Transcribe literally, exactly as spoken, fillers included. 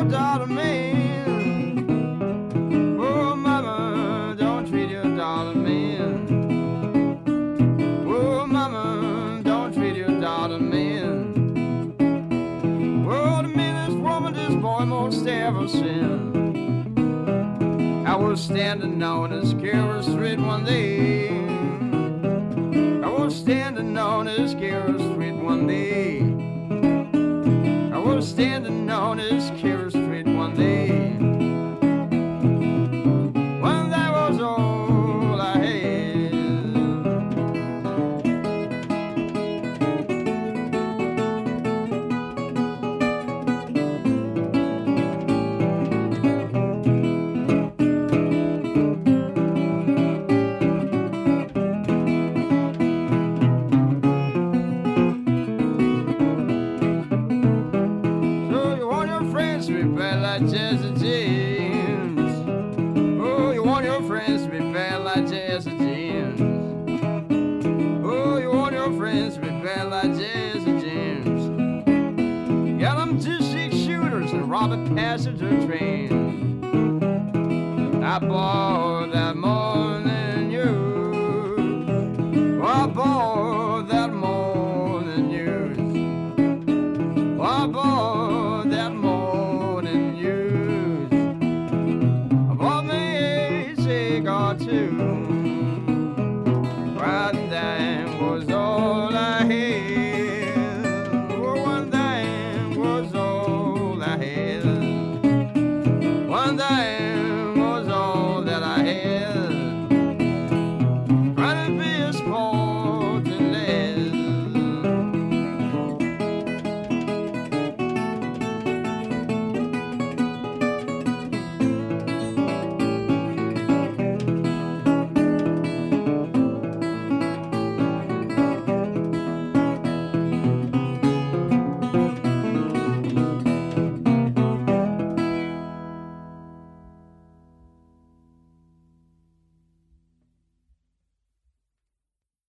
your daughter mean. Oh, mama, don't treat your daughter mean. Oh, mama, don't treat your daughter mean. Oh, the meanest woman this boy most ever seen. I was standing on this Carroll Street one day. I was standing on this Carroll Street one day. I was standing on this Carroll Street one day. When that was all I had. Like Jesse James. Oh, you want your friends to be bad like Jesse James. Oh, you want your friends to be bad like Jesse James. Got them two six shooters and rob a passenger train. I bought that morning.